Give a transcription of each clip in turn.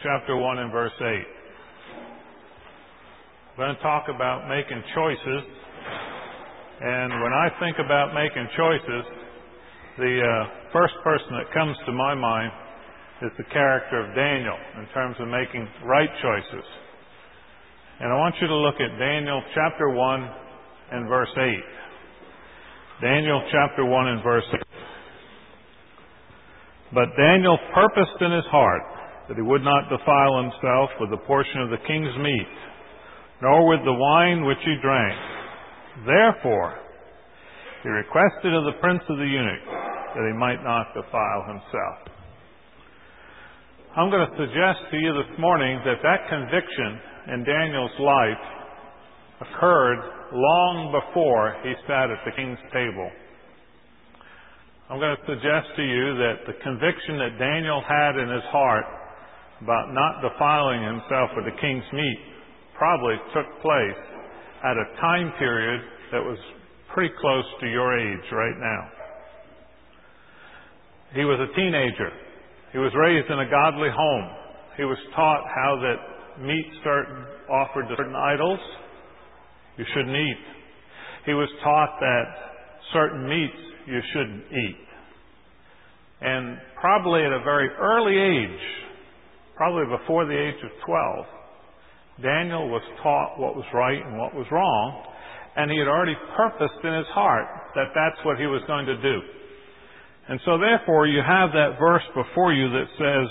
chapter 1 and verse 8. We're going to talk about making choices. And when I think about making choices, the first person that comes to my mind is the character of Daniel in terms of making right choices. And I want you to look at Daniel chapter 1 and verse 8. Daniel chapter 1 and verse 8. But Daniel purposed in his heart that he would not defile himself with a portion of the king's meat, nor with the wine which he drank. Therefore, he requested of the prince of the eunuchs that he might not defile himself. I'm going to suggest to you this morning that that conviction in Daniel's life occurred long before he sat at the king's table. I'm going to suggest to you that the conviction that Daniel had in his heart about not defiling himself with the king's meat probably took place at a time period that was pretty close to your age right now. He was a teenager. He was raised in a godly home. He was taught how that meat offered to certain idols you shouldn't eat. He was taught that certain meats you shouldn't eat. And probably at a very early age, probably before the age of 12, Daniel was taught what was right and what was wrong, and he had already purposed in his heart that that's what he was going to do. And so therefore you have that verse before you that says,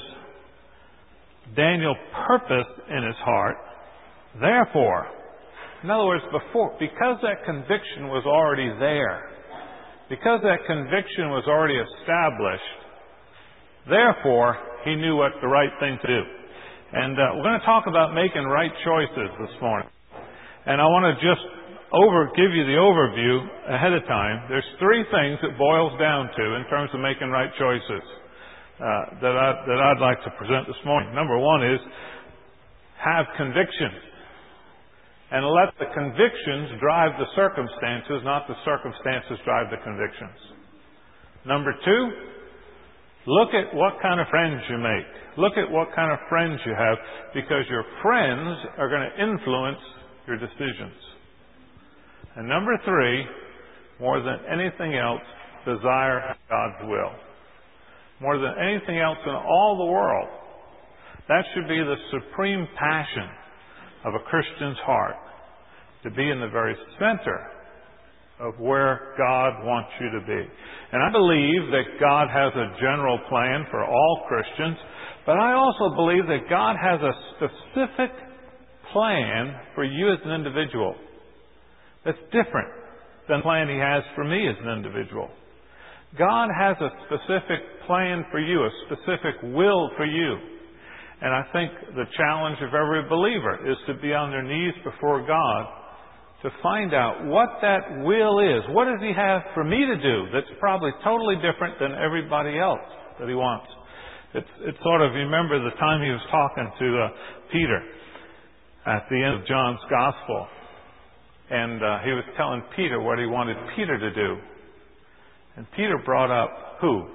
Daniel purposed in his heart, therefore. In other words, because that conviction was already there, because that conviction was already established, therefore, he knew what the right thing to do. And we're going to talk about making right choices this morning. And I want to just give you the overview ahead of time. There's three things it boils down to in terms of making right choices that I'd like to present this morning. Number one is have convictions. And let the convictions drive the circumstances, not the circumstances drive the convictions. Number two, look at what kind of friends you make. Look at what kind of friends you have, because your friends are going to influence your decisions. And number three, more than anything else, desire God's will. More than anything else in all the world, that should be the supreme passion of a Christian's heart, to be in the very center of where God wants you to be. And I believe that God has a general plan for all Christians, but I also believe that God has a specific plan for you as an individual that's different than the plan He has for me as an individual. God has a specific plan for you, a specific will for you. And I think the challenge of every believer is to be on their knees before God to find out what that will is. What does He have for me to do that's probably totally different than everybody else that He wants? It's sort of, you remember the time He was talking to Peter at the end of John's Gospel. And He was telling Peter what He wanted Peter to do. And Peter brought up who?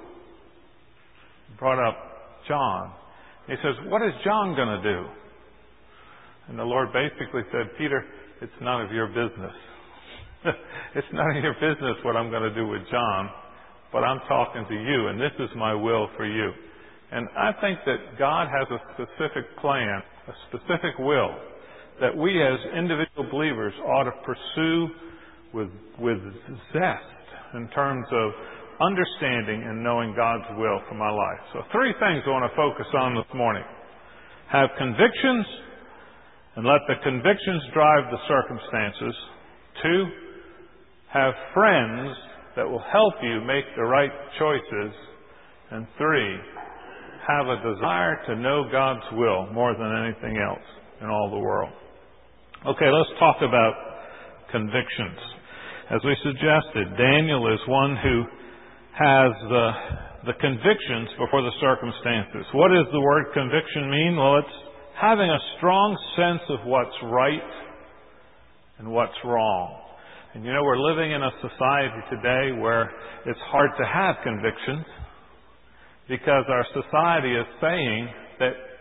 He brought up John. He says, what is John going to do? And the Lord basically said, Peter, it's none of your business. It's none of your business what I'm going to do with John, but I'm talking to you, and this is my will for you. And I think that God has a specific plan, a specific will, that we as individual believers ought to pursue with zest in terms of understanding and knowing God's will for my life. So three things I want to focus on this morning. Have convictions, and let the convictions drive the circumstances. Two, have friends that will help you make the right choices. And three, have a desire to know God's will more than anything else in all the world. Okay, let's talk about convictions. As we suggested, Daniel is one who has the convictions before the circumstances. What does the word conviction mean? Well, it's having a strong sense of what's right and what's wrong. And you know, we're living in a society today where it's hard to have convictions because our society is saying that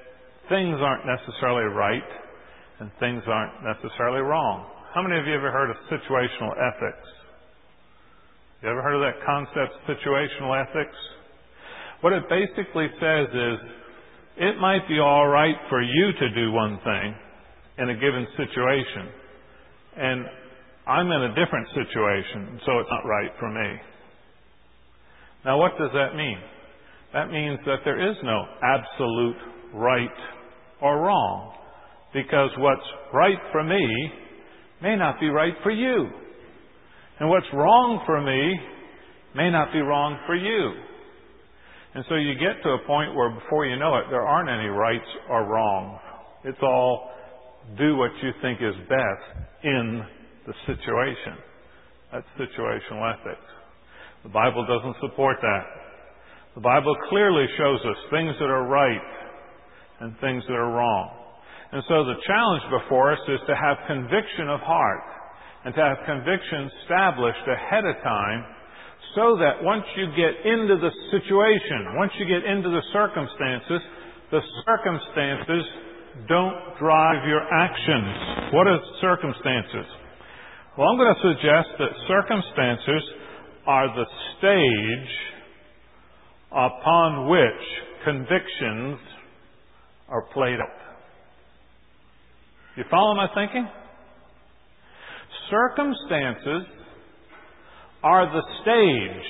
things aren't necessarily right and things aren't necessarily wrong. How many of you ever heard of situational ethics? You ever heard of that concept, situational ethics? What it basically says is, it might be all right for you to do one thing in a given situation, and I'm in a different situation, so it's not right for me. Now, what does that mean? That means that there is no absolute right or wrong, because what's right for me may not be right for you. And what's wrong for me may not be wrong for you. And so you get to a point where before you know it, there aren't any rights or wrongs. It's all do what you think is best in the situation. That's situational ethics. The Bible doesn't support that. The Bible clearly shows us things that are right and things that are wrong. And so the challenge before us is to have conviction of heart and to have conviction established ahead of time, so that once you get into the situation, once you get into the circumstances don't drive your actions. What are circumstances? Well, I'm going to suggest that circumstances are the stage upon which convictions are played out. You follow my thinking? Circumstances are the stage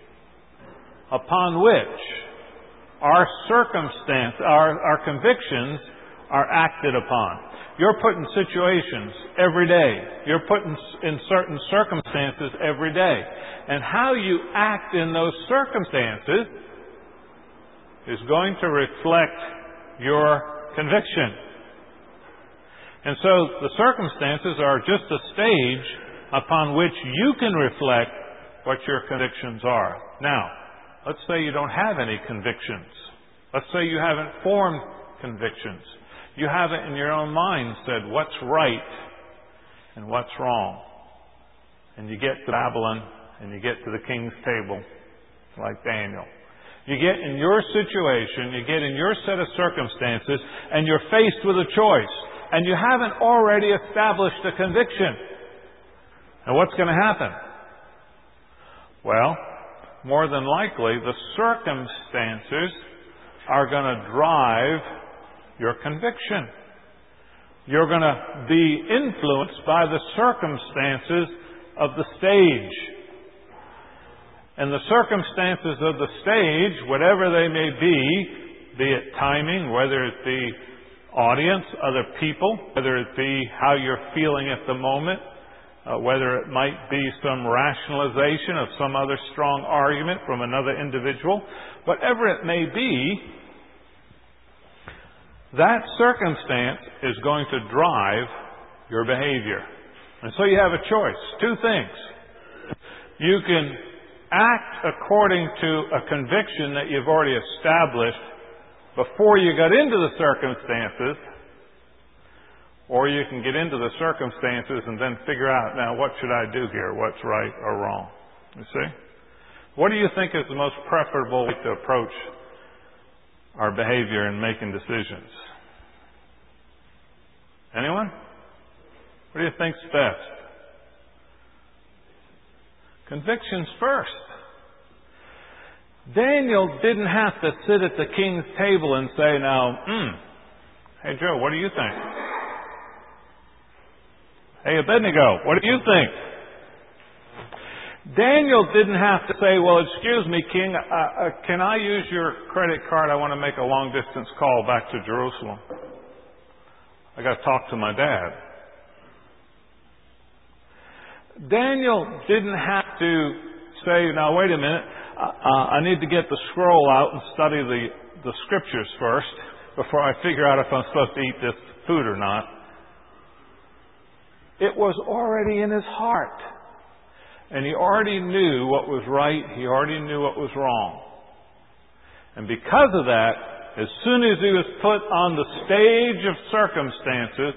upon which our convictions are acted upon. You're put in situations every day. You're put in certain circumstances every day. And how you act in those circumstances is going to reflect your conviction. And so the circumstances are just a stage upon which you can reflect what your convictions are. Now, let's say you don't have any convictions. Let's say you haven't formed convictions. You haven't in your own mind said what's right and what's wrong. And you get to Babylon and you get to the king's table like Daniel. You get in your situation, you get in your set of circumstances, and you're faced with a choice. And you haven't already established a conviction. Now what's going to happen? Well, more than likely, the circumstances are going to drive your conviction. You're going to be influenced by the circumstances of the stage. And the circumstances of the stage, whatever they may be it timing, whether it be audience, other people, whether it be how you're feeling at the moment, whether it might be some rationalization of some other strong argument from another individual, whatever it may be, that circumstance is going to drive your behavior. And so you have a choice. Two things. You can act according to a conviction that you've already established before you got into the circumstances, or you can get into the circumstances and then figure out, now, what should I do here? What's right or wrong? You see? What do you think is the most preferable way to approach our behavior in making decisions? Anyone? What do you think's best? Convictions first. Daniel didn't have to sit at the king's table and say, hey Joe, what do you think? Hey Abednego, what do you think? Daniel didn't have to say, well, excuse me, King, can I use your credit card? I want to make a long distance call back to Jerusalem. I got to talk to my dad. Daniel didn't have to say, now wait a minute, I need to get the scroll out and study the scriptures first before I figure out if I'm supposed to eat this food or not. It was already in his heart. And he already knew what was right. He already knew what was wrong. And because of that, as soon as he was put on the stage of circumstances,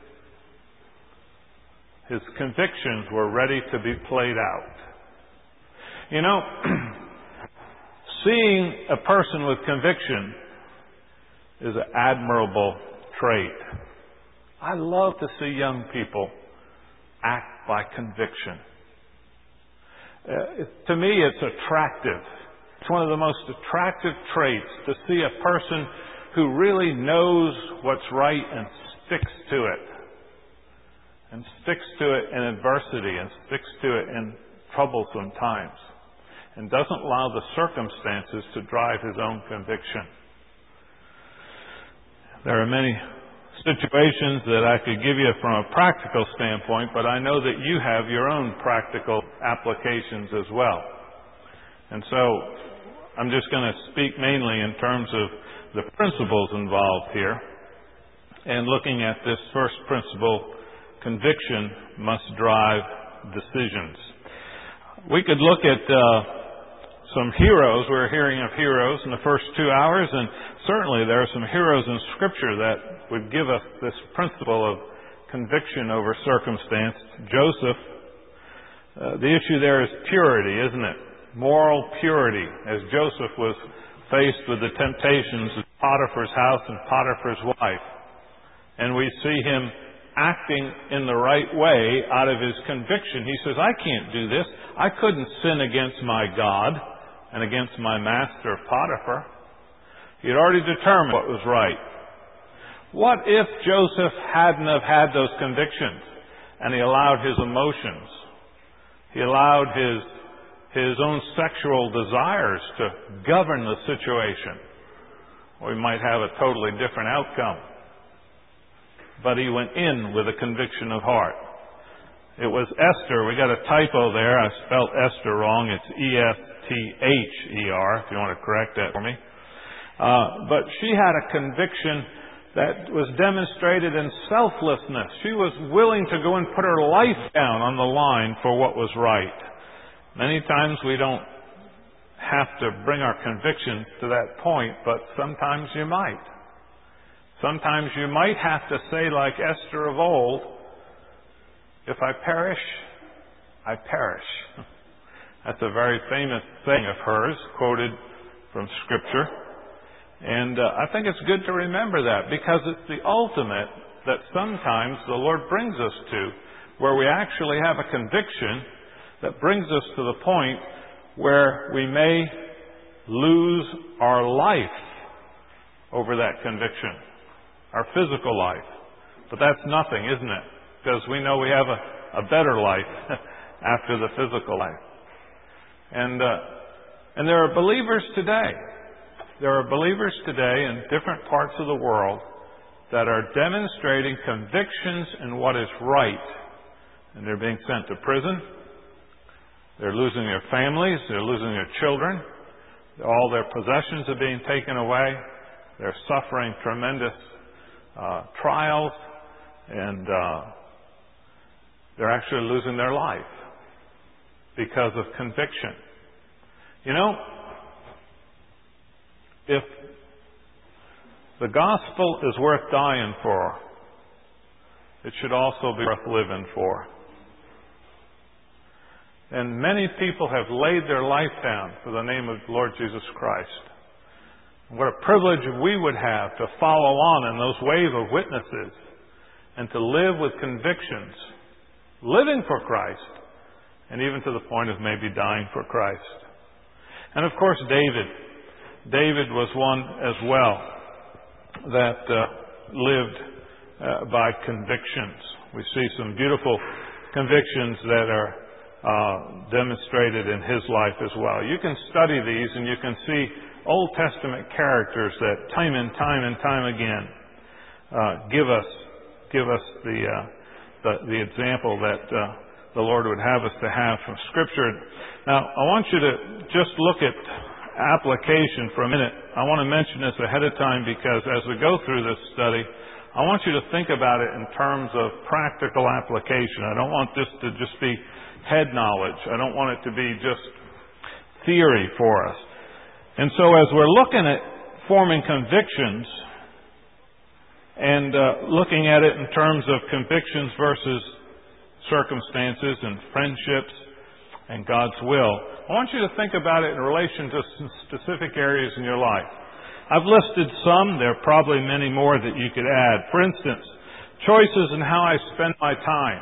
his convictions were ready to be played out. You know, seeing a person with conviction is an admirable trait. I love to see young people act by conviction. To me, it's attractive. It's one of the most attractive traits to see a person who really knows what's right and sticks to it. And sticks to it in adversity and sticks to it in troublesome times. And doesn't allow the circumstances to drive his own conviction. There are many situations that I could give you from a practical standpoint, but I know that you have your own practical applications as well. And so I'm just going to speak mainly in terms of the principles involved here. And looking at this first principle, conviction must drive decisions. We could look at some heroes. We're hearing of heroes in the first 2 hours, and certainly there are some heroes in Scripture that would give us this principle of conviction over circumstance. Joseph, the issue there is purity, isn't it? Moral purity, as Joseph was faced with the temptations of Potiphar's house and Potiphar's wife. And we see him acting in the right way out of his conviction. He says, I can't do this. I couldn't sin against my God and against my master Potiphar. He had already determined what was right. What if Joseph hadn't have had those convictions and he allowed his emotions, he allowed his own sexual desires to govern the situation? We might have a totally different outcome. But he went in with a conviction of heart. It was Esther. We got a typo there. I spelled Esther wrong. It's Esther, if you want to correct that for me. But she had a conviction that was demonstrated in selflessness. She was willing to go and put her life down on the line for what was right. Many times we don't have to bring our convictions to that point, but sometimes you might. Sometimes you might have to say, like Esther of old, if I perish, I perish. That's a very famous saying of hers, quoted from Scripture. And I think it's good to remember that, because it's the ultimate that sometimes the Lord brings us to, where we actually have a conviction that brings us to the point where we may lose our life over that conviction, our physical life. But that's nothing, isn't it? Because we know we have a better life after the physical life. And there are believers today. There are believers today in different parts of the world that are demonstrating convictions in what is right. And they're being sent to prison. They're losing their families. They're losing their children. All their possessions are being taken away. They're suffering tremendous trials. And they're actually losing their life because of conviction. You know, if the gospel is worth dying for, it should also be worth living for. And many people have laid their life down for the name of the Lord Jesus Christ. What a privilege we would have to follow on in those wave of witnesses and to live with convictions, living for Christ, and even to the point of maybe dying for Christ. And of course, David was one as well that lived by convictions. We see some beautiful convictions that are demonstrated in his life as well. You can study these and you can see Old Testament characters that time and time again give us the example that the Lord would have us to have from Scripture. Now, I want you to just look at application for a minute. I want to mention this ahead of time because as we go through this study, I want you to think about it in terms of practical application. I don't want this to just be head knowledge. I don't want it to be just theory for us. And so as we're looking at forming convictions and looking at it in terms of convictions versus circumstances and friendships and God's will, I want you to think about it in relation to some specific areas in your life. I've listed some. There are probably many more that you could add. For instance, choices in how I spend my time.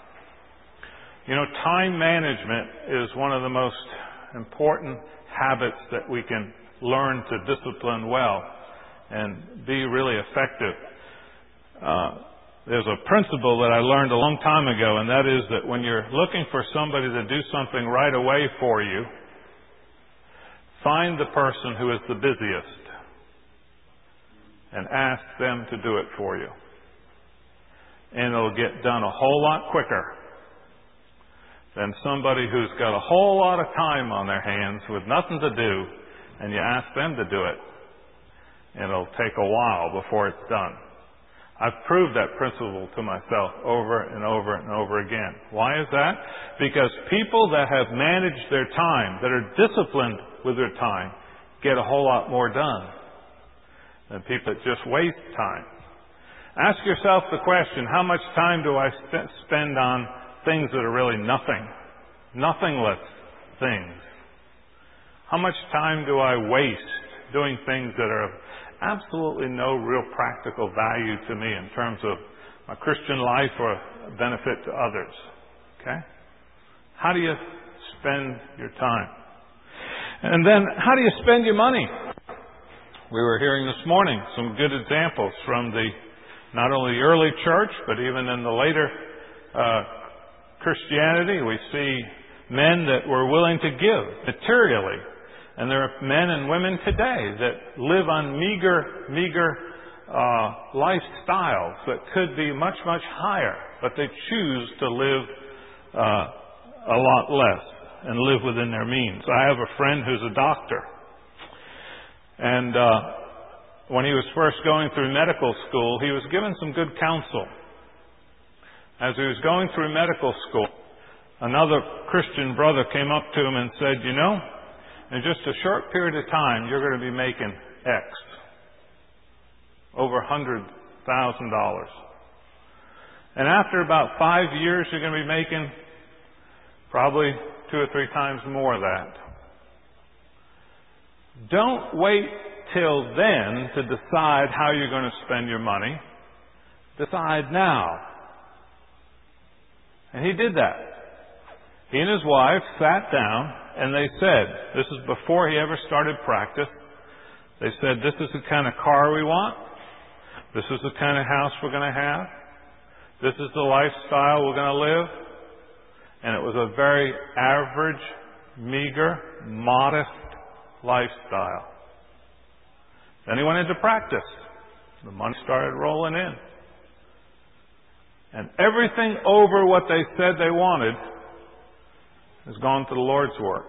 You know, time management is one of the most important habits that we can learn to discipline well and be really effective. There's a principle that I learned a long time ago, and that is that when you're looking for somebody to do something right away for you, find the person who is the busiest and ask them to do it for you. And it'll get done a whole lot quicker than somebody who's got a whole lot of time on their hands with nothing to do, and you ask them to do it. And it'll take a while before it's done. I've proved that principle to myself over and over and over again. Why is that? Because people that have managed their time, that are disciplined with their time, get a whole lot more done than people that just waste time. Ask yourself the question, how much time do I spend on things that are really nothing, nothingless things? How much time do I waste doing things that are of absolutely no real practical value to me in terms of my Christian life or benefit to others? Okay? How do you spend your time? And then, how do you spend your money? We were hearing this morning some good examples from not only the early church, but even in the later Christianity. We see men that were willing to give materially. And there are men and women today that live on meager lifestyles that could be much, much higher, but they choose to live a lot less and live within their means. I have a friend who's a doctor. And when he was first going through medical school, he was given some good counsel. As he was going through medical school, another Christian brother came up to him and said, you know, in just a short period of time, you're going to be making X, over $100,000. And after about 5 years, you're going to be making probably 2 or 3 times more of that. Don't wait till then to decide how you're going to spend your money. Decide now. And he did that. He and his wife sat down and they said, this is before he ever started practice, they said, this is the kind of car we want. This is the kind of house we're going to have. This is the lifestyle we're going to live. And it was a very average, meager, modest lifestyle. Then he went into practice. The money started rolling in. And everything over what they said they wanted has gone to the Lord's work.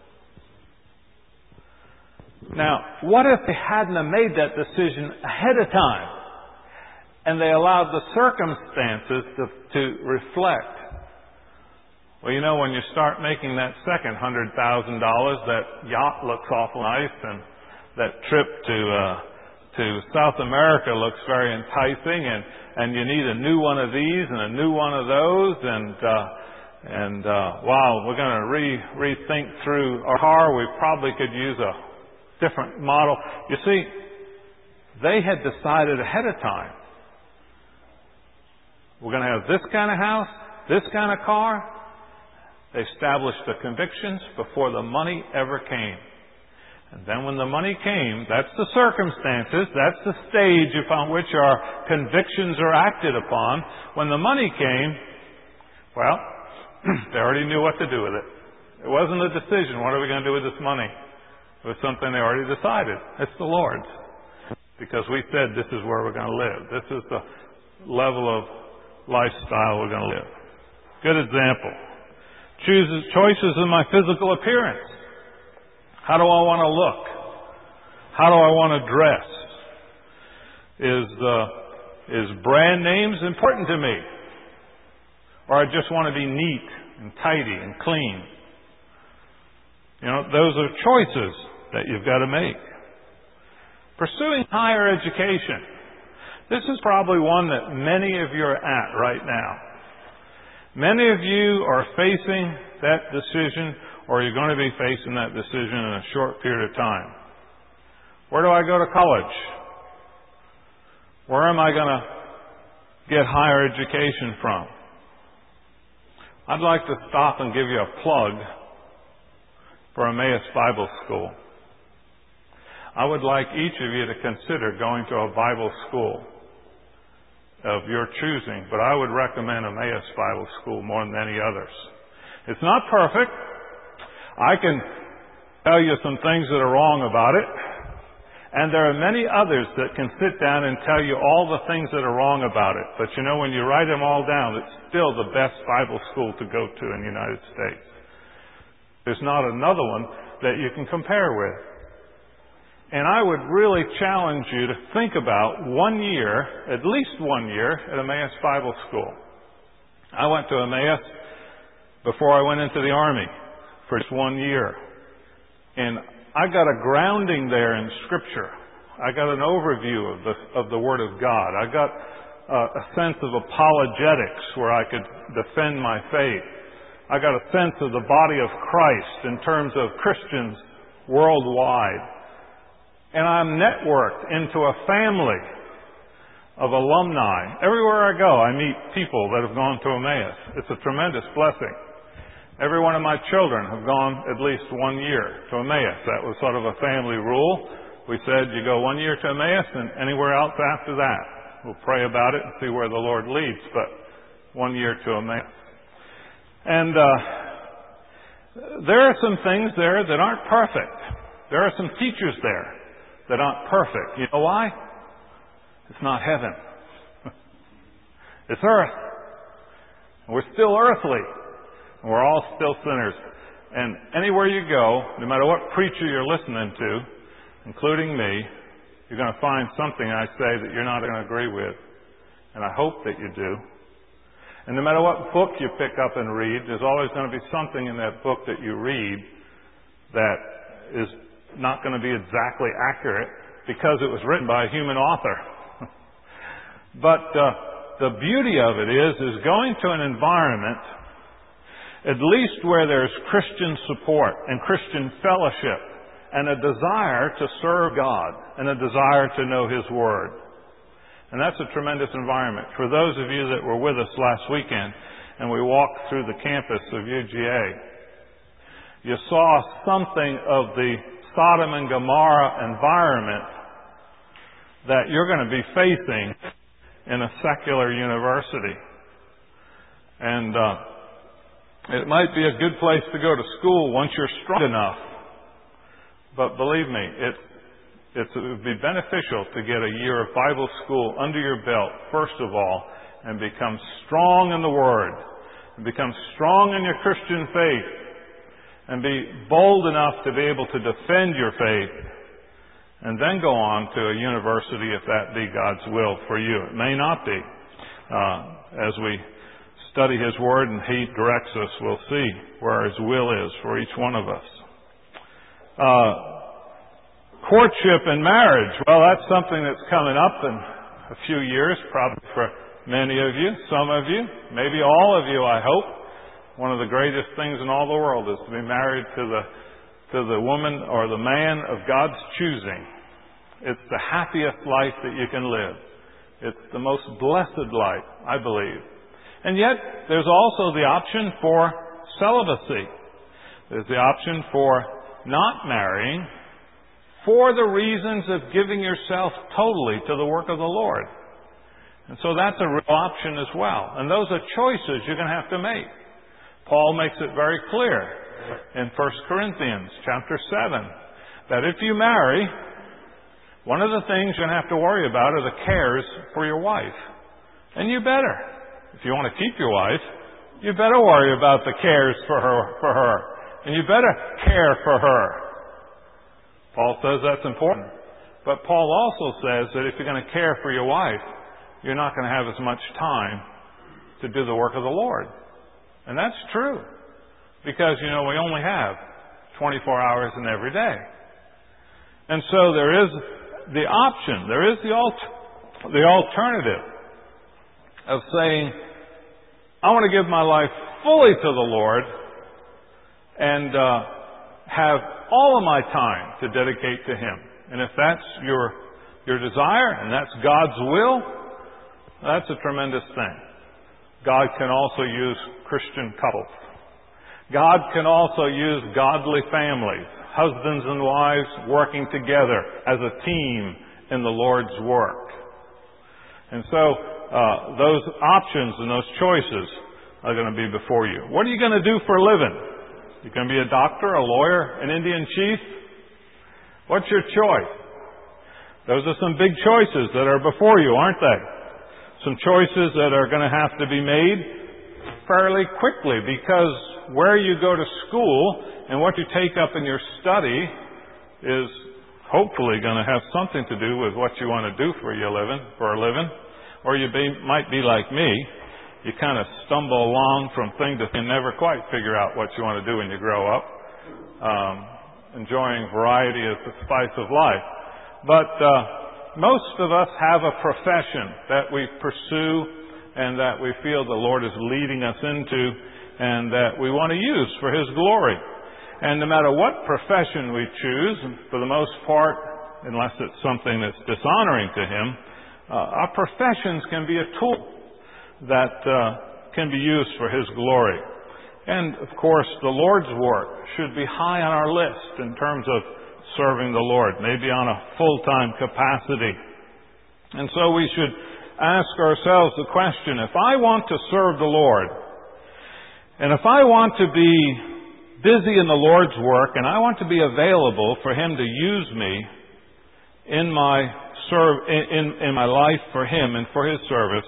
Now, what if they hadn't have made that decision ahead of time and they allowed the circumstances to reflect? Well, you know, when you start making that second $100,000, that yacht looks awful nice, and that trip to South America looks very enticing, and you need a new one of these and a new one of those, and wow, we're going to rethink through our car. We probably could use a different model. You see, they had decided ahead of time. We're going to have this kind of house, this kind of car. They established the convictions before the money ever came. And then when the money came, that's the circumstances, that's the stage upon which our convictions are acted upon. When the money came, well, they already knew what to do with it. It wasn't a decision, what are we going to do with this money? It was something they already decided. It's the Lord's. Because we said this is where we're going to live. This is the level of lifestyle we're going to live. Good example. Choices in my physical appearance. How do I want to look? How do I want to dress? Is brand names important to me? Or I just want to be neat and tidy and clean? You know, those are choices that you've got to make. Pursuing higher education. This is probably one that many of you are at right now. Many of you are facing that decision, or you're going to be facing that decision in a short period of time. Where do I go to college? Where am I going to get higher education from? I'd like to stop and give you a plug for Emmaus Bible School. I would like each of you to consider going to a Bible school of your choosing, but I would recommend Emmaus Bible School more than any others. It's not perfect. I can tell you some things that are wrong about it, and there are many others that can sit down and tell you all the things that are wrong about it. But you know, when you write them all down, it's still the best Bible school to go to in the United States. There's not another one that you can compare with. And I would really challenge you to think about 1 year, at least 1 year, at Emmaus Bible School. I went to Emmaus before I went into the Army for just 1 year. And I got a grounding there in Scripture. I got an overview of the Word of God. I got a sense of apologetics where I could defend my faith. I got a sense of the body of Christ in terms of Christians worldwide. And I'm networked into a family of alumni. Everywhere I go, I meet people that have gone to Emmaus. It's a tremendous blessing. Every one of my children have gone at least 1 year to Emmaus. That was sort of a family rule. We said you go 1 year to Emmaus and anywhere else after that. We'll pray about it and see where the Lord leads, but 1 year to Emmaus. And there are some things there that aren't perfect. There are some teachers there that aren't perfect. You know why? It's not heaven. It's earth. We're still earthly. We're all still sinners. And anywhere you go, no matter what preacher you're listening to, including me, you're going to find something I say that you're not going to agree with. And I hope that you do. And no matter what book you pick up and read, there's always going to be something in that book that you read that is not going to be exactly accurate because it was written by a human author. But the beauty of it is going to an environment, at least where there's Christian support and Christian fellowship and a desire to serve God and a desire to know His Word. And that's a tremendous environment. For those of you that were with us last weekend and we walked through the campus of UGA, you saw something of the Sodom and Gomorrah environment that you're going to be facing in a secular university. And it might be a good place to go to school once you're strong enough. But believe me, it would be beneficial to get a year of Bible school under your belt, first of all, and become strong in the Word, and become strong in your Christian faith, and be bold enough to be able to defend your faith, and then go on to a university if that be God's will for you. It may not be. As we study His Word and He directs us, we'll see where His will is for each one of us. Courtship and marriage, well, that's something that's coming up in a few years, probably for many of you, some of you, maybe all of you, I hope. One of the greatest things in all the world is to be married to the woman or the man of God's choosing. It's the happiest life that you can live. It's the most blessed life, I believe. And yet, there's also the option for celibacy. There's the option for not marrying for the reasons of giving yourself totally to the work of the Lord. And so that's a real option as well. And those are choices you're going to have to make. Paul makes it very clear in 1 Corinthians chapter 7 that if you marry, one of the things you're going to have to worry about are the cares for your wife. And you better. If you want to keep your wife, you better worry about the cares for her. And you better care for her. Paul says that's important. But Paul also says that if you're going to care for your wife, you're not going to have as much time to do the work of the Lord. And that's true. Because, we only have 24 hours in every day. And so there is the option, there is the alternative of saying, I want to give my life fully to the Lord and have all of my time to dedicate to Him And if that's your desire and that's God's will, that's a tremendous thing. God can also use Christian couples. God can also use godly families, husbands and wives working together as a team in the Lord's work. And so those options and those choices are going to be before you. What are you going to do for a living? You going to be a doctor, a lawyer, an Indian chief? What's your choice? Those are some big choices that are before you, aren't they? Some choices that are going to have to be made fairly quickly, because where you go to school and what you take up in your study is hopefully going to have something to do with what you want to do for a living. Or you might be like me. You kind of stumble along from thing to thing and never quite figure out what you want to do when you grow up. Enjoying variety is the spice of life. But most of us have a profession that we pursue and that we feel the Lord is leading us into and that we want to use for His glory. And no matter what profession we choose, for the most part, unless it's something that's dishonoring to Him, our professions can be a tool that can be used for His glory. And, of course, the Lord's work should be high on our list in terms of serving the Lord, maybe on a full-time capacity. And so we should ask ourselves the question, if I want to serve the Lord, and if I want to be busy in the Lord's work, and I want to be available for Him to use me in my life for Him and for His service,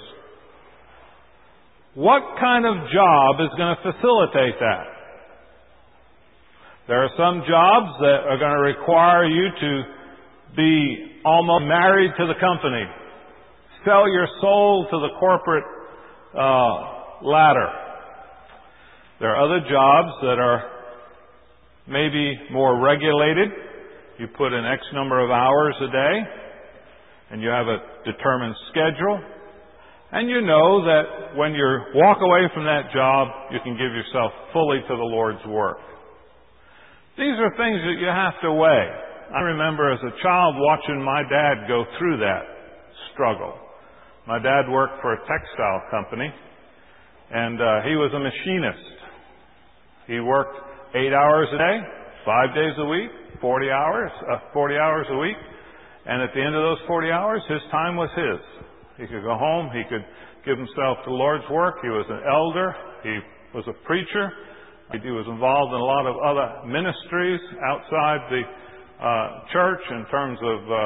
what kind of job is going to facilitate that? There are some jobs that are going to require you to be almost married to the company. Sell your soul to the corporate ladder. There are other jobs that are maybe more regulated. You put in X number of hours a day, and you have a determined schedule. And you know that when you walk away from that job, you can give yourself fully to the Lord's work. These are things that you have to weigh. I remember as a child watching my dad go through that struggle. My dad worked for a textile company, and he was a machinist. He worked 8 hours a day, 5 days a week, 40 hours a week. And at the end of those 40 hours, his time was his. He could go home. He could give himself to the Lord's work. He was an elder. He was a preacher. He was involved in a lot of other ministries outside the church in terms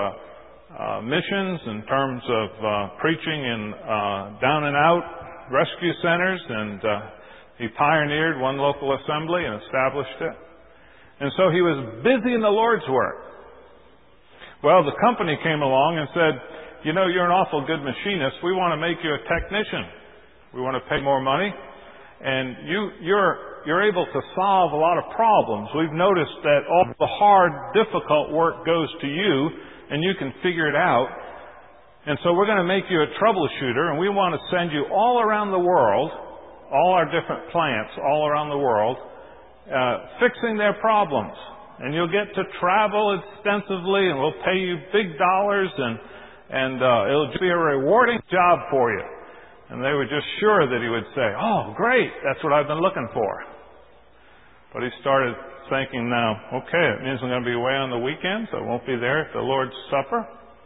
of missions, in terms of preaching in down and out rescue centers, and he pioneered one local assembly and established it. And so he was busy in the Lord's work. Well, the company came along and said, you know, you're an awful good machinist. We want to make you a technician. We want to pay more money. And you're able to solve a lot of problems. We've noticed that all the hard, difficult work goes to you, and you can figure it out. And so we're going to make you a troubleshooter, and we want to send you all around the world, all our different plants all around the world, fixing their problems. And you'll get to travel extensively, and we'll pay you big dollars, and it'll be a rewarding job for you. And they were just sure that he would say, oh, great, that's what I've been looking for. But he started thinking now, okay, it means I'm going to be away on the weekends. I won't be there at the Lord's Supper.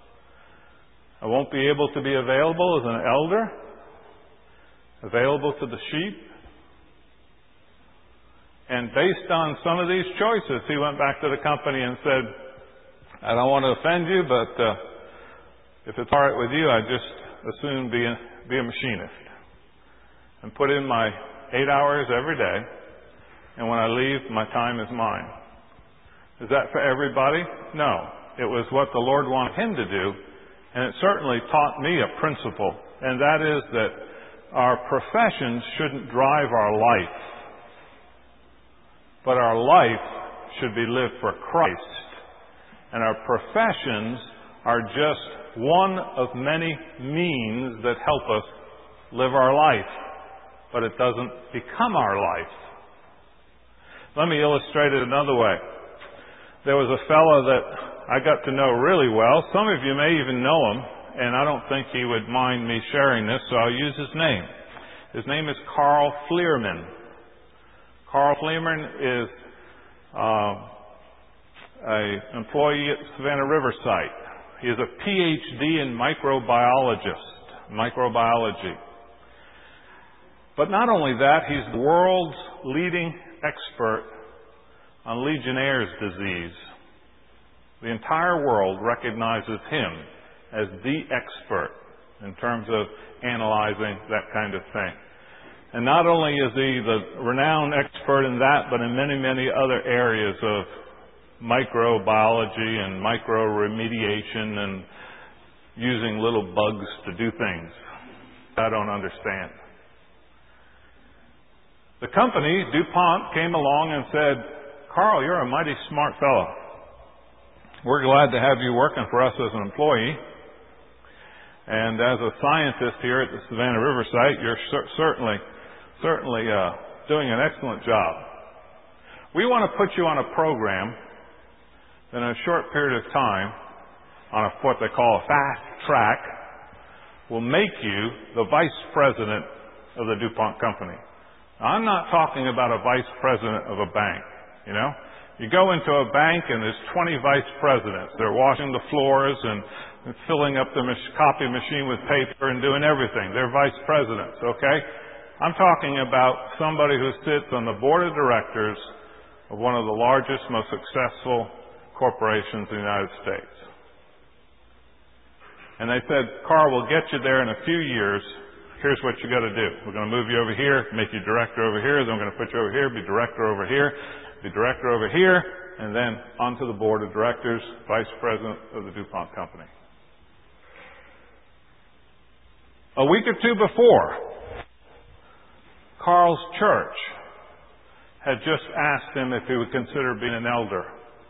I won't be able to be available as an elder, available to the sheep. And based on some of these choices, he went back to the company and said, I don't want to offend you, but if it's all right with you, I'd just as soon be a machinist and put in my 8 hours every day, and when I leave, my time is mine. Is that for everybody? No. It was what the Lord wanted him to do, and it certainly taught me a principle, and that is that our professions shouldn't drive our life, but our life should be lived for Christ, and our professions are just one of many means that help us live our life, but it doesn't become our life. Let me illustrate it another way. There was a fellow that I got to know really well. Some of you may even know him, and I don't think he would mind me sharing this, so I'll use his name. His name is Carl Fleerman. Carl Fleerman is an employee at Savannah River site. He is a PhD in microbiology. But not only that, he's the world's leading expert on Legionnaire's disease. The entire world recognizes him as the expert in terms of analyzing that kind of thing. And not only is he the renowned expert in that, but in many, many other areas of microbiology and micro-remediation and using little bugs to do things I don't understand. The company, DuPont, came along and said, Carl, you're a mighty smart fellow. We're glad to have you working for us as an employee. And as a scientist here at the Savannah River site, you're certainly doing an excellent job. We want to put you on a program that in a short period of time, on what they call a fast track, will make you the vice president of the DuPont company. Now, I'm not talking about a vice president of a bank, you know. You go into a bank and there's 20 vice presidents. They're washing the floors and filling up the copy machine with paper and doing everything. They're vice presidents, okay? I'm talking about somebody who sits on the board of directors of one of the largest, most successful corporations in the United States. And they said, Carl, we'll get you there in a few years. Here's what you got to do. We're going to move you over here, make you director over here, then we're going to put you over here, be director over here, be director over here, and then onto the board of directors, vice president of the DuPont company. A week or two before, Carl's church had just asked him if he would consider being an elder.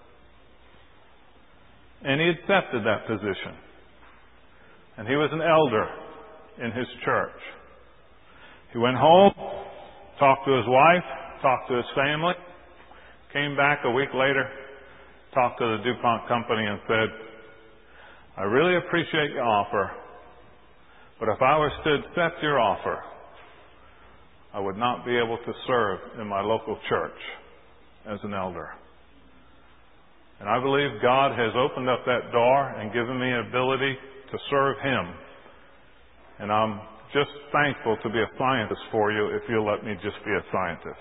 And he accepted that position. And he was an elder in his church. He went home, talked to his wife, talked to his family, came back a week later, talked to the DuPont company and said, I really appreciate your offer, but if I was to accept your offer, I would not be able to serve in my local church as an elder. And I believe God has opened up that door and given me an ability to serve Him. And I'm just thankful to be a scientist for you if you'll let me just be a scientist.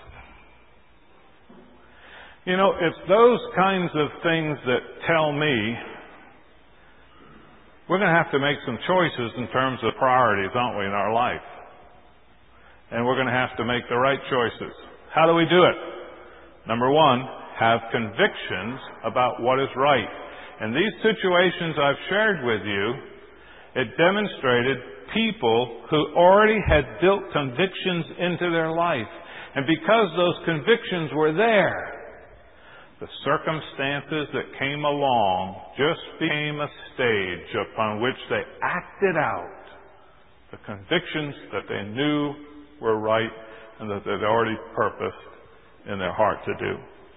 You know, it's those kinds of things that tell me we're going to have to make some choices in terms of priorities, aren't we, in our life? And we're going to have to make the right choices. How do we do it? Number one, have convictions about what is right. And these situations I've shared with you, it demonstrated people who already had built convictions into their life. And because those convictions were there, the circumstances that came along just became a stage upon which they acted out the convictions that they knew were right and that they'd already purposed in their heart to do.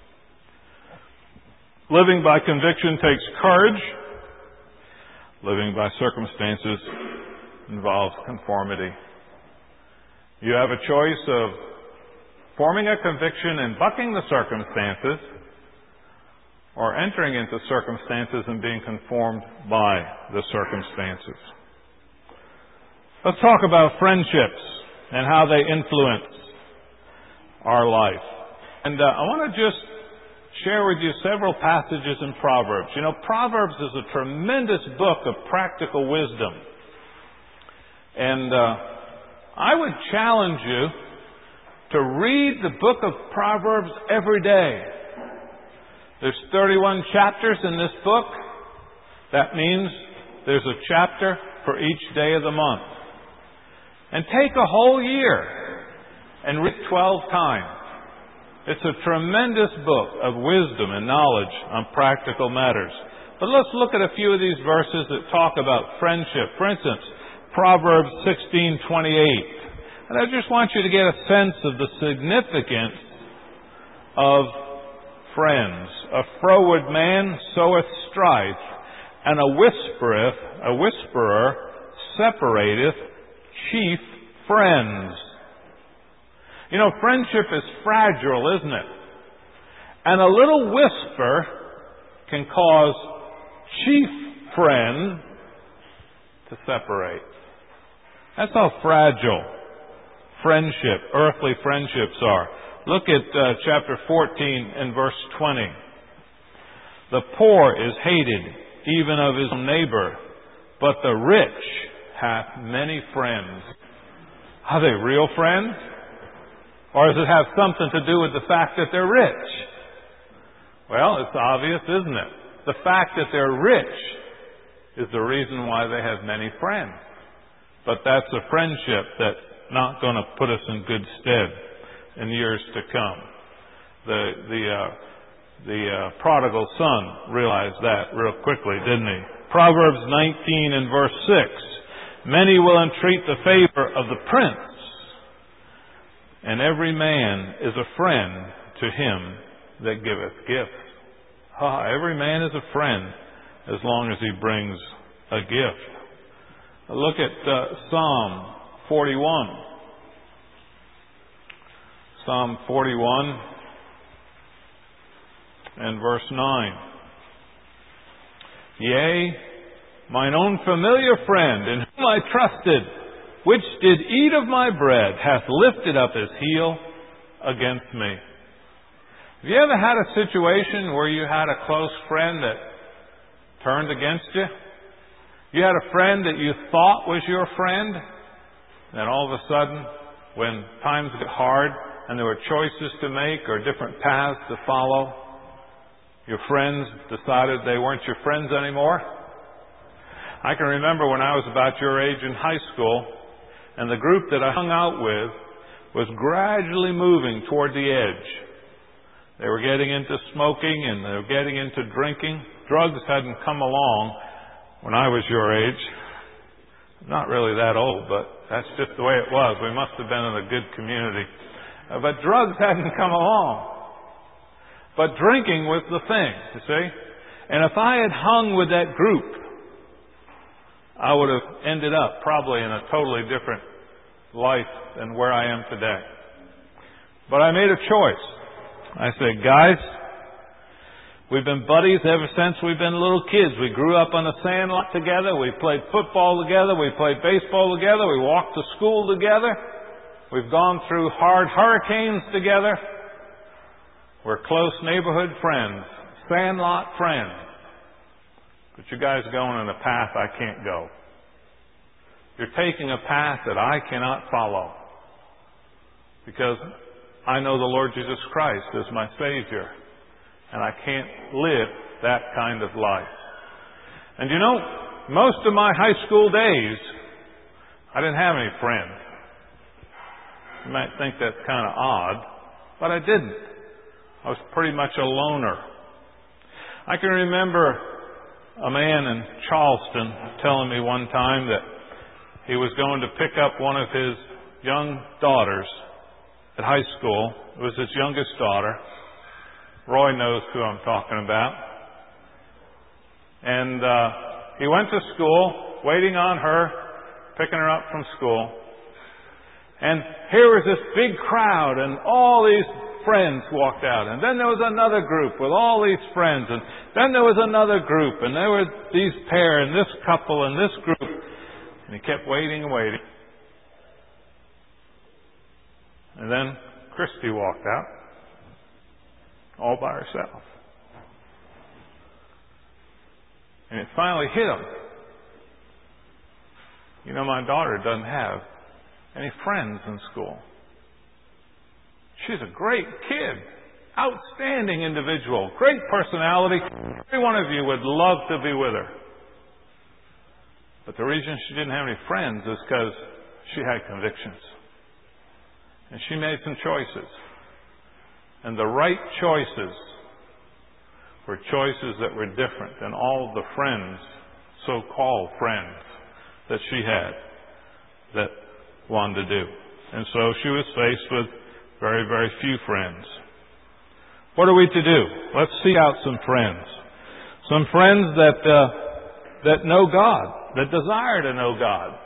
Living by conviction takes courage. Living by circumstances involves conformity. You have a choice of forming a conviction and bucking the circumstances, or entering into circumstances and being conformed by the circumstances. Let's talk about friendships and how they influence our life. And I want to just share with you several passages in Proverbs. You know, Proverbs is a tremendous book of practical wisdom. And I would challenge you to read the book of Proverbs every day. There's 31 chapters in this book. That means there's a chapter for each day of the month. And take a whole year and read 12 times. It's a tremendous book of wisdom and knowledge on practical matters. But let's look at a few of these verses that talk about friendship. For instance, Proverbs 16:28. And I just want you to get a sense of the significance of friends. A froward man soweth strife, and a whisperer separateth chief friends. You know, friendship is fragile, isn't it? And a little whisper can cause chief friend to separate. That's how fragile earthly friendships are. Look at chapter 14 and verse 20. The poor is hated, even of his neighbor, but the rich hath many friends. Are they real friends? Or does it have something to do with the fact that they're rich? Well, it's obvious, isn't it? The fact that they're rich is the reason why they have many friends. But that's a friendship that's not going to put us in good stead in years to come. The prodigal son realized that real quickly, didn't he? Proverbs 19 and verse 6. Many will entreat the favor of the prince, and every man is a friend to him that giveth gifts. Every man is a friend as long as he brings a gift. Look at Psalm 41. Psalm 41 and verse 9. Yea, mine own familiar friend, in whom I trusted, which did eat of my bread, hath lifted up his heel against me. Have you ever had a situation where you had a close friend that turned against you? You had a friend that you thought was your friend, and all of a sudden, when times get hard and there were choices to make or different paths to follow, your friends decided they weren't your friends anymore? I can remember when I was about your age in high school, and the group that I hung out with was gradually moving toward the edge. They were getting into smoking and they were getting into drinking. Drugs hadn't come along when I was your age. I'm not really that old, but that's just the way it was. We must have been in a good community. But drugs hadn't come along. But drinking was the thing, you see. And if I had hung with that group, I would have ended up probably in a totally different life than where I am today. But I made a choice. I said, guys, we've been buddies ever since we've been little kids. We grew up on a sand lot together. We played football together. We played baseball together. We walked to school together. We've gone through hard hurricanes together. We're close neighborhood friends, sand lot friends. But you guys are going on a path I can't go. You're taking a path that I cannot follow. Because I know the Lord Jesus Christ is my Savior. And I can't live that kind of life. And you know, most of my high school days, I didn't have any friends. You might think that's kind of odd, but I didn't. I was pretty much a loner. I can remember a man in Charleston telling me one time that he was going to pick up one of his young daughters at high school. It was his youngest daughter. Roy knows who I'm talking about. And he went to school, waiting on her, picking her up from school. And here was this big crowd, and all these friends walked out. And then there was another group with all these friends. And then there was another group. And there were these pair and this couple and this group. And he kept waiting and waiting. And then Christy walked out, all by herself. And it finally hit him. You know, my daughter doesn't have any friends in school. She's a great kid, outstanding individual, great personality. Every one of you would love to be with her. But the reason she didn't have any friends is because she had convictions. And she made some choices. And the right choices were choices that were different than all the friends, so-called friends, that she had that wanted to do. And so she was faced with very, very few friends. What are we to do? Let's seek out some friends. Some friends that know God, that desire to know God.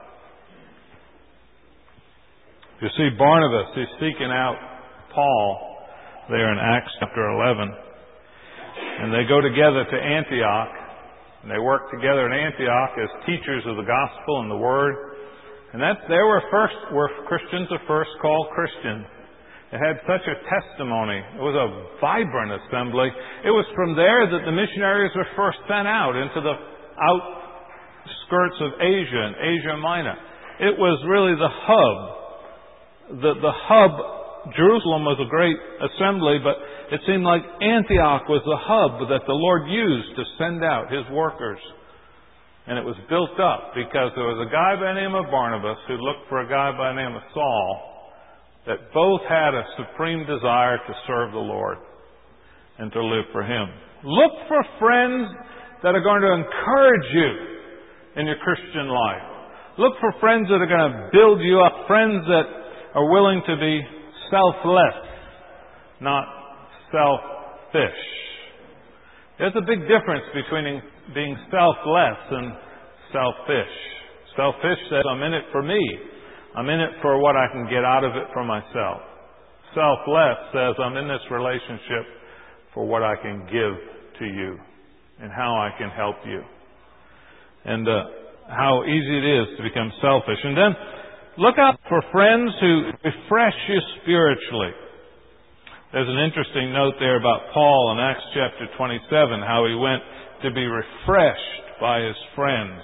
You see, Barnabas, he's seeking out Paul there in Acts chapter 11. And they go together to Antioch. And they work together in Antioch as teachers of the gospel and the word. And there were Christians at first called Christians. It had such a testimony. It was a vibrant assembly. It was from there that the missionaries were first sent out into the outskirts of Asia and Asia Minor. It was really the hub. The hub, Jerusalem was a great assembly, but it seemed like Antioch was the hub that the Lord used to send out His workers. And it was built up because there was a guy by the name of Barnabas who looked for a guy by the name of Saul, that both had a supreme desire to serve the Lord and to live for Him. Look for friends that are going to encourage you in your Christian life. Look for friends that are going to build you up, friends that are willing to be selfless, not selfish. There's a big difference between being selfless and selfish. Selfish says, I'm in it for me. I'm in it for what I can get out of it for myself. Selfless says, I'm in this relationship for what I can give to you and how I can help you. And how easy it is to become selfish. And then look out for friends who refresh you spiritually. There's an interesting note there about Paul in Acts chapter 27, how he went to be refreshed by his friends.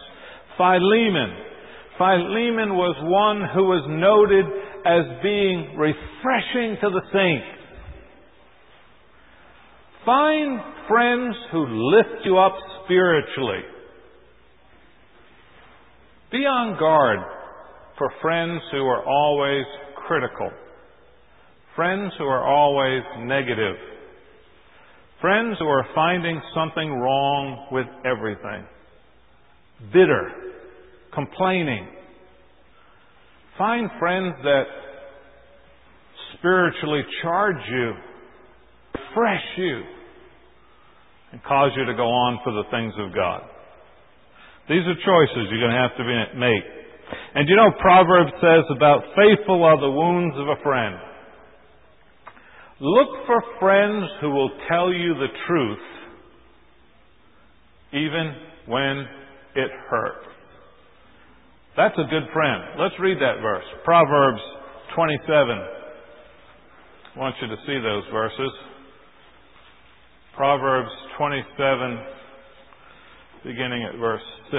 Philemon was one who was noted as being refreshing to the saints. Find friends who lift you up spiritually. Be on guard for friends who are always critical. Friends who are always negative. Friends who are finding something wrong with everything. Bitter. Complaining. Find friends that spiritually charge you, refresh you, and cause you to go on for the things of God. These are choices you're going to have to make. And you know, Proverbs says about faithful are the wounds of a friend. Look for friends who will tell you the truth, even when it hurts. That's a good friend. Let's read that verse. Proverbs 27. I want you to see those verses. Proverbs 27, beginning at verse 6.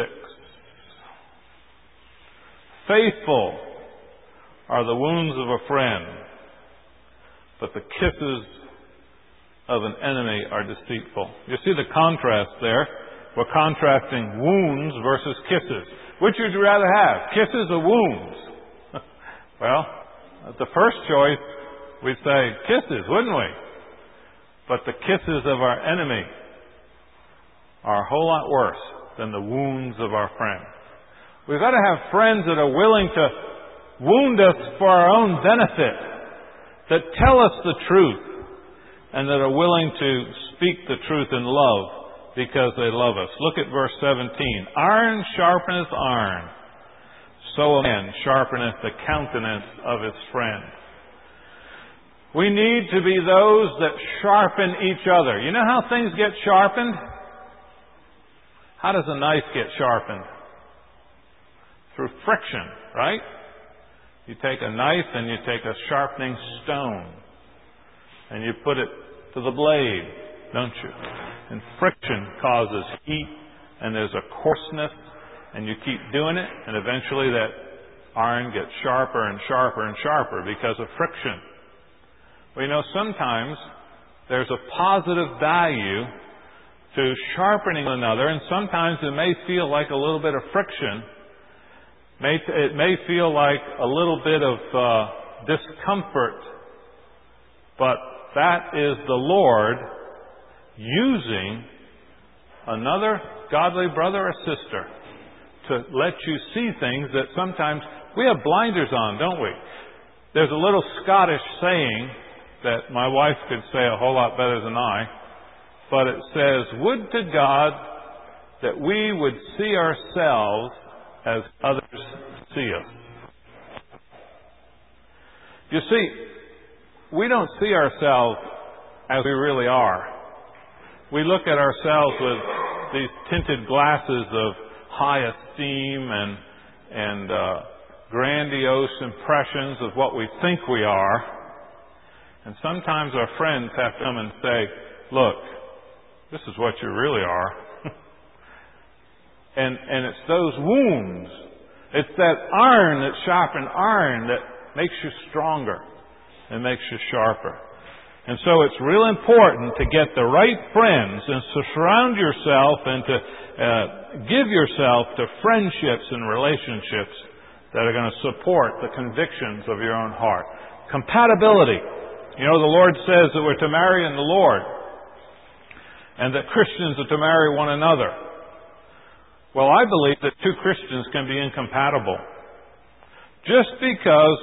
Faithful are the wounds of a friend, but the kisses of an enemy are deceitful. You see the contrast there. We're contrasting wounds versus kisses. Which would you rather have? Kisses or wounds? Well, the first choice, we'd say kisses, wouldn't we? But the kisses of our enemy are a whole lot worse than the wounds of our friends. We've got to have friends that are willing to wound us for our own benefit, that tell us the truth, and that are willing to speak the truth in love because they love us. Look at verse 17. Iron sharpeneth iron, so a man sharpeneth the countenance of his friend. We need to be those that sharpen each other. You know how things get sharpened? How does a knife get sharpened? Through friction, right? You take a knife and you take a sharpening stone and you put it to the blade, don't you? And friction causes heat and there's a coarseness and you keep doing it and eventually that iron gets sharper and sharper and sharper because of friction. Well, you know, sometimes there's a positive value to sharpening one another, and sometimes it may feel like a little bit of friction. It may feel like a little bit of discomfort, but that is the Lord using another godly brother or sister to let you see things that sometimes we have blinders on, don't we? There's a little Scottish saying that my wife could say a whole lot better than I. but it says, would to God that we would see ourselves as others see us. You see, we don't see ourselves as we really are. We look at ourselves with these tinted glasses of high esteem and grandiose impressions of what we think we are. And sometimes our friends have to come and say, look, this is what you really are. and it's those wounds. It's that iron that sharpens iron that makes you stronger and makes you sharper. And so it's real important to get the right friends and to surround yourself and to give yourself to friendships and relationships that are going to support the convictions of your own heart. Compatibility. You know, the Lord says that we're to marry in the Lord and that Christians are to marry one another. Well, I believe that two Christians can be incompatible. Just because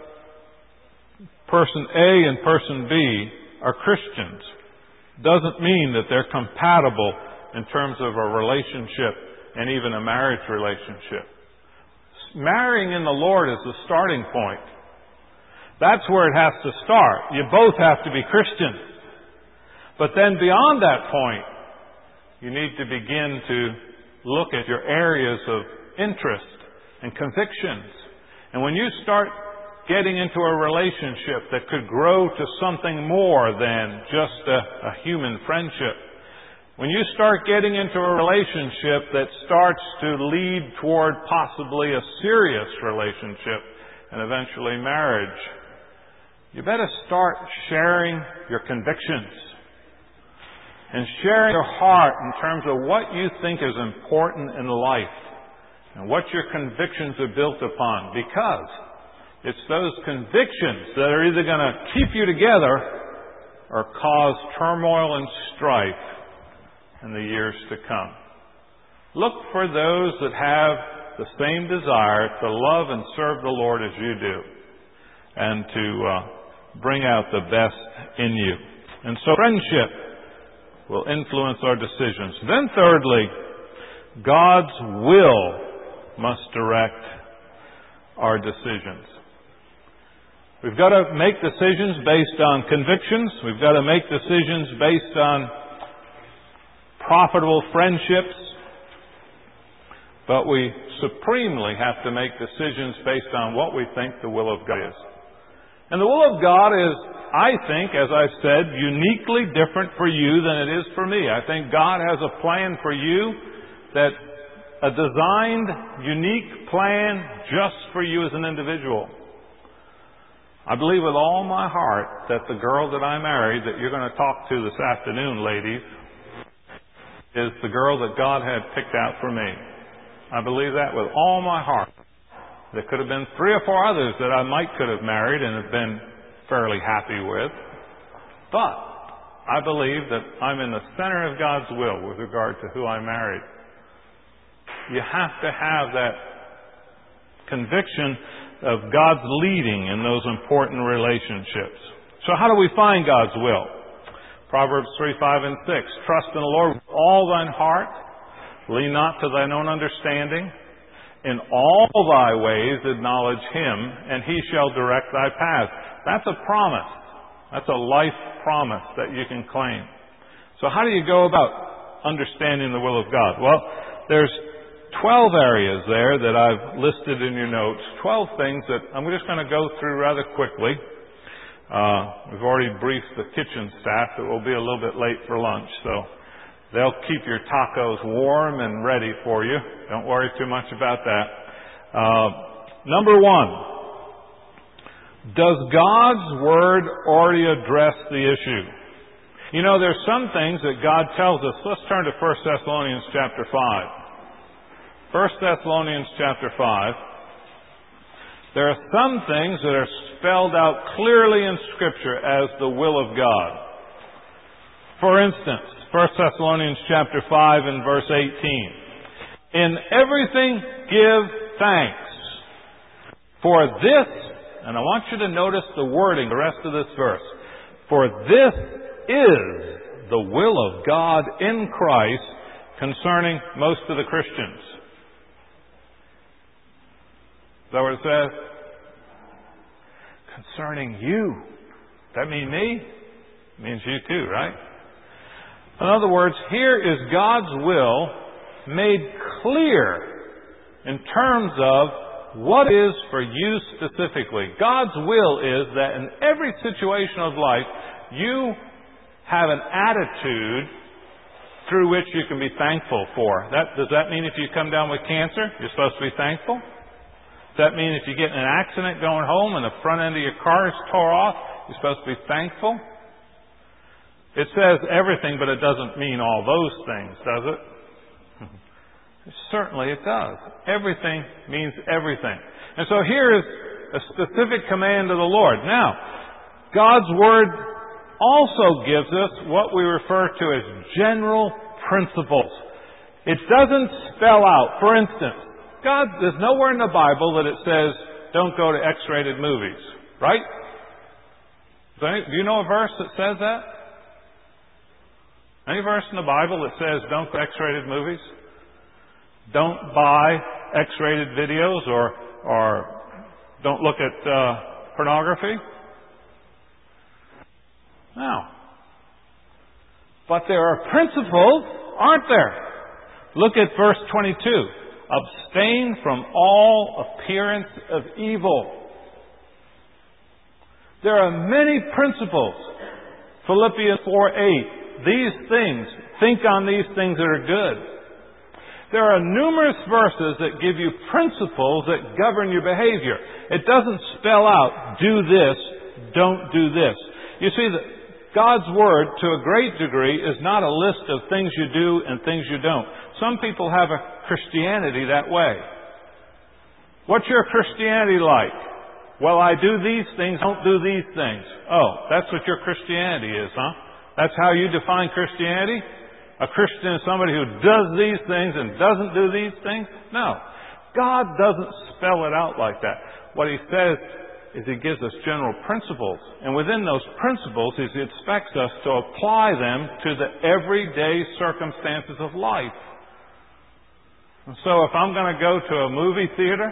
person A and person B are Christians doesn't mean that they're compatible in terms of a relationship and even a marriage relationship. Marrying in the Lord is the starting point. That's where it has to start. You both have to be Christians. But then beyond that point, you need to begin to look at your areas of interest and convictions. And when you start getting into a relationship that could grow to something more than just a human friendship, when you start getting into a relationship that starts to lead toward possibly a serious relationship and eventually marriage, you better start sharing your convictions and sharing your heart in terms of what you think is important in life and what your convictions are built upon, because it's those convictions that are either going to keep you together or cause turmoil and strife in the years to come. Look for those that have the same desire to love and serve the Lord as you do and to bring out the best in you. And so friendship will influence our decisions. Then thirdly, God's will must direct our decisions. We've got to make decisions based on convictions. We've got to make decisions based on profitable friendships. But we supremely have to make decisions based on what we think the will of God is. And the will of God is, I think, as I've said, uniquely different for you than it is for me. I think God has a plan for you, that a designed, unique plan just for you as an individual. I believe with all my heart that the girl that I married, that you're going to talk to this afternoon, ladies, is the girl that God had picked out for me. I believe that with all my heart. There could have been 3 or 4 others that I could have married and have been fairly happy with. But I believe that I'm in the center of God's will with regard to who I married. You have to have that conviction of God's leading in those important relationships. So how do we find God's will? Proverbs 3, 5, and 6. Trust in the Lord with all thine heart. Lean not to thine own understanding. In all thy ways acknowledge Him, and He shall direct thy path. That's a promise. That's a life promise that you can claim. So how do you go about understanding the will of God? Well, there's 12 areas there that I've listed in your notes. 12 things that I'm just going to go through rather quickly. We've already briefed the kitchen staff that we'll be a little bit late for lunch, so they'll keep your tacos warm and ready for you. Don't worry too much about that. Number 1, does God's Word already address the issue? You know, there's some things that God tells us. Let's turn to 1 Thessalonians chapter 5. 1 Thessalonians chapter 5. There are some things that are spelled out clearly in Scripture as the will of God. For instance, 1 Thessalonians chapter 5 and verse 18. In everything give thanks, for this, and I want you to notice the wording, the rest of this verse, for this is the will of God in Christ concerning most of the Christians. Is that what it says? Concerning you. Does that mean me? It means you too, right? In other words, here is God's will made clear in terms of what is for you specifically. God's will is that in every situation of life, you have an attitude through which you can be thankful for. Does that mean if you come down with cancer, you're supposed to be thankful? Does that mean if you get in an accident going home and the front end of your car is tore off, you're supposed to be thankful? It says everything, but it doesn't mean all those things, does it? Certainly it does. Everything means everything. And so here is a specific command of the Lord. Now, God's Word also gives us what we refer to as general principles. It doesn't spell out. For instance, there's nowhere in the Bible that it says, don't go to X-rated movies. Right? Do you know a verse that says that? Any verse in the Bible that says, don't go to X-rated movies? Don't buy X-rated videos or don't look at pornography? No. But there are principles, aren't there? Look at verse 22. Abstain from all appearance of evil. There are many principles. Philippians 4:8. These things, think on these things that are good. There are numerous verses that give you principles that govern your behavior. It doesn't spell out, do this, don't do this. You see, that God's Word, to a great degree, is not a list of things you do and things you don't. Some people have a Christianity that way. What's your Christianity like? Well, I do these things, don't do these things. Oh, that's what your Christianity is, huh? That's how you define Christianity? A Christian is somebody who does these things and doesn't do these things? No. God doesn't spell it out like that. What He says is He gives us general principles. And within those principles, He expects us to apply them to the everyday circumstances of life. And so if I'm going to go to a movie theater,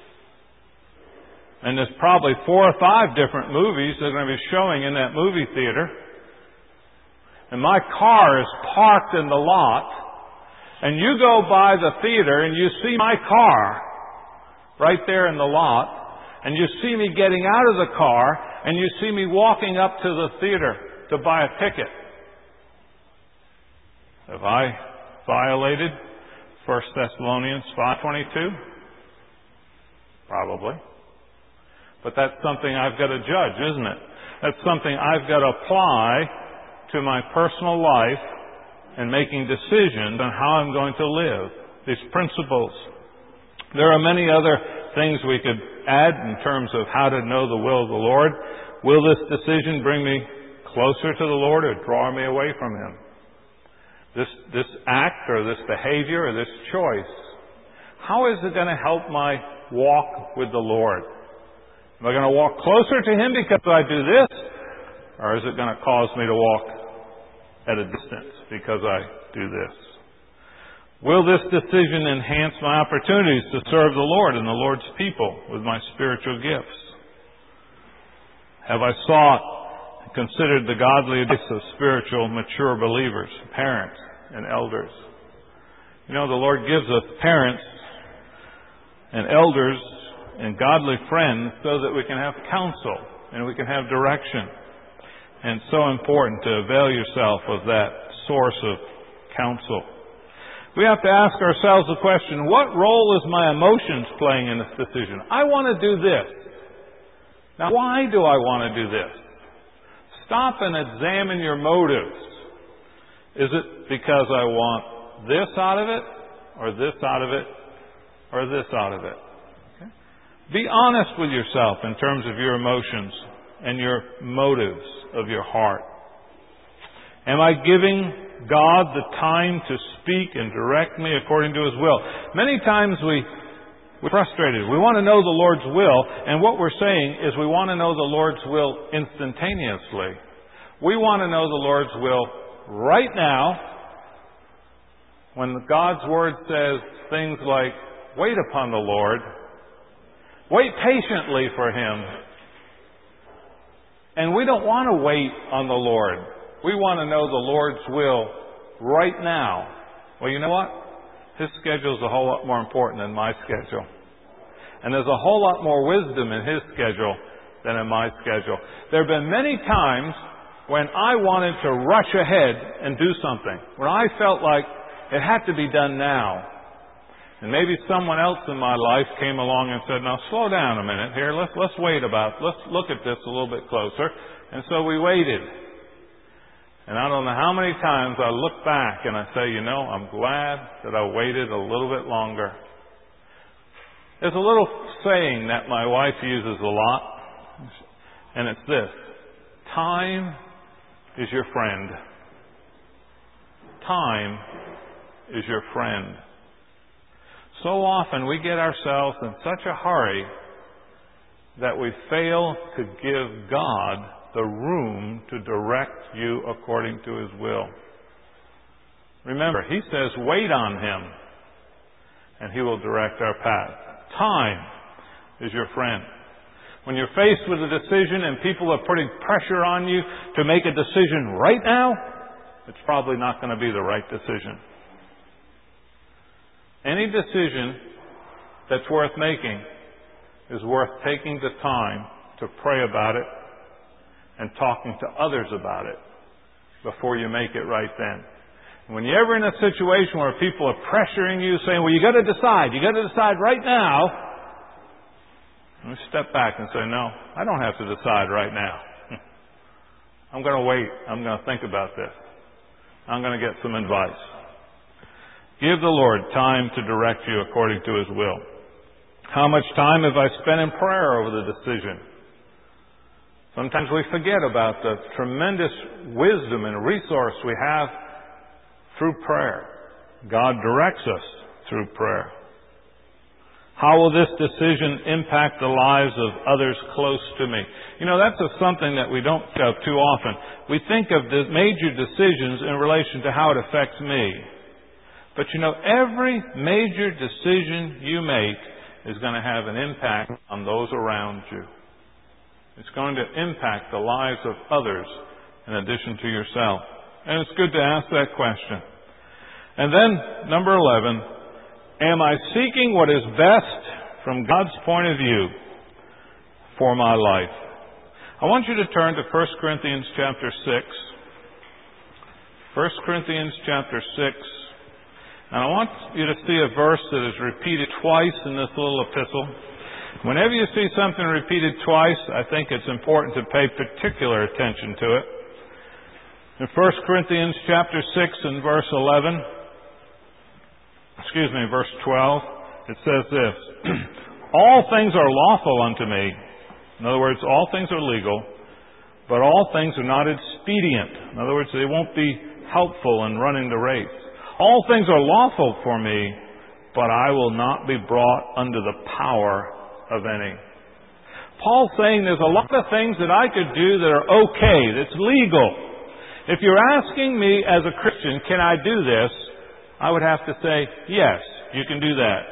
and there's probably 4 or 5 different movies that are going to be showing in that movie theater, and my car is parked in the lot, and you go by the theater and you see my car right there in the lot, and you see me getting out of the car, and you see me walking up to the theater to buy a ticket. Have I violated 1 Thessalonians 5:22? Probably. But that's something I've got to judge, isn't it? That's something I've got to apply to my personal life and making decisions on how I'm going to live. These principles. There are many other things we could add in terms of how to know the will of the Lord. Will this decision bring me closer to the Lord or draw me away from Him? This act or this behavior or this choice, how is it going to help my walk with the Lord? Am I going to walk closer to Him because I do this? Or is it going to cause me to walk at a distance because I do this? Will this decision enhance my opportunities to serve the Lord and the Lord's people with my spiritual gifts? Have I sought and considered the godly advice of spiritual, mature believers, parents, and elders? You know, the Lord gives us parents and elders and godly friends so that we can have counsel and we can have direction. And it's so important to avail yourself of that source of counsel. We have to ask ourselves the question, what role is my emotions playing in this decision? I want to do this. Now, why do I want to do this? Stop and examine your motives. Is it because I want this out of it, or this out of it, or this out of it? Okay? Be honest with yourself in terms of your emotions and your motives of your heart. Am I giving God the time to speak and direct me according to His will? Many times we're frustrated. We want to know the Lord's will, and what we're saying is we want to know the Lord's will instantaneously. We want to know the Lord's will right now, when God's Word says things like, wait upon the Lord, wait patiently for Him. And we don't want to wait on the Lord. We want to know the Lord's will right now. Well, you know what? His schedule is a whole lot more important than my schedule. And there's a whole lot more wisdom in His schedule than in my schedule. There have been many times when I wanted to rush ahead and do something, when I felt like it had to be done now. And maybe someone else in my life came along and said, now slow down a minute here, let's wait let's look at this a little bit closer. And so we waited. And I don't know how many times I look back and I say, I'm glad that I waited a little bit longer. There's a little saying that my wife uses a lot, and it's this: time is your friend. Time is your friend. So often we get ourselves in such a hurry that we fail to give God the room to direct you according to His will. Remember, He says, wait on Him, and He will direct our path. Time is your friend. When you're faced with a decision and people are putting pressure on you to make a decision right now, it's probably not going to be the right decision. Any decision that's worth making is worth taking the time to pray about it and talking to others about it before you make it right then. When you're ever in a situation where people are pressuring you, saying, well, you got to decide right now, you step back and say, no, I don't have to decide right now. I'm going to wait. I'm going to think about this. I'm going to get some advice. Give the Lord time to direct you according to His will. How much time have I spent in prayer over the decision? Sometimes we forget about the tremendous wisdom and resource we have through prayer. God directs us through prayer. How will this decision impact the lives of others close to me? That's something that we don't think of too often. We think of the major decisions in relation to how it affects me. But every major decision you make is going to have an impact on those around you. It's going to impact the lives of others in addition to yourself. And it's good to ask that question. And then, number 11, am I seeking what is best from God's point of view for my life? I want you to turn to 1 Corinthians chapter 6. 1 Corinthians chapter 6. And I want you to see a verse that is repeated twice in this little epistle. Whenever you see something repeated twice, I think it's important to pay particular attention to it. In 1 Corinthians chapter 6 and verse 12, it says this, all things are lawful unto me. In other words, all things are legal, but all things are not expedient. In other words, they won't be helpful in running the race. All things are lawful for me, but I will not be brought under the power of any. Paul's saying there's a lot of things that I could do that are okay, that's legal. If you're asking me as a Christian, can I do this? I would have to say, yes, you can do that.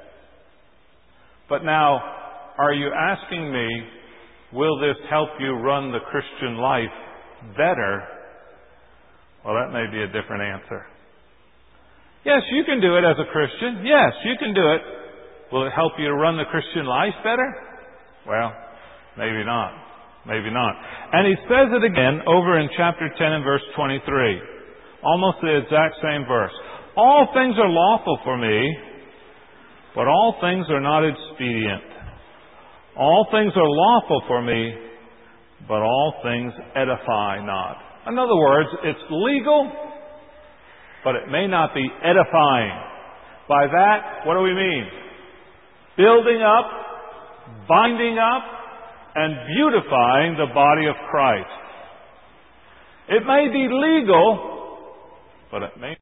But now, are you asking me, will this help you run the Christian life better? Well, that may be a different answer. Yes, you can do it as a Christian. Yes, you can do it. Will it help you to run the Christian life better? Well, maybe not. Maybe not. And he says it again over in chapter 10 and verse 23. Almost the exact same verse. All things are lawful for me, but all things are not expedient. All things are lawful for me, but all things edify not. In other words, it's legal, but it may not be edifying. By that, what do we mean? Building up, binding up, and beautifying the body of Christ. It may be legal, but it may